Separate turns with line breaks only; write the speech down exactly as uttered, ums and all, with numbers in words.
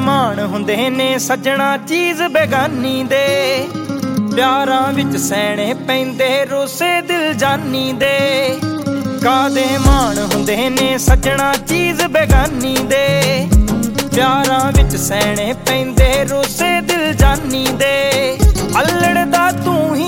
ਮਾਣ ਹੁੰਦੇ ਨੇ ਸੱਜਣਾ ਚੀਜ਼ ਬੇਗਾਨੀ ਦੇ। ਪਿਆਰਾਂ ਵਿੱਚ ਸਹਿਣੇ ਪੈਂਦੇ ਰੋਸੇ ਦਿਲ ਜਾਨੀ ਦੇ। ਕਾਦੇ ਮਾਣ ਹੁੰਦੇ ਨੇ ਸੱਜਣਾ ਚੀਜ਼ ਬੇਗਾਨੀ ਦੇ। ਪਿਆਰਾਂ ਵਿੱਚ ਸਹਿਣੇ ਪੈਂਦੇ ਰੋਸੇ ਦਿਲ ਜਾਨੀ ਦੇ।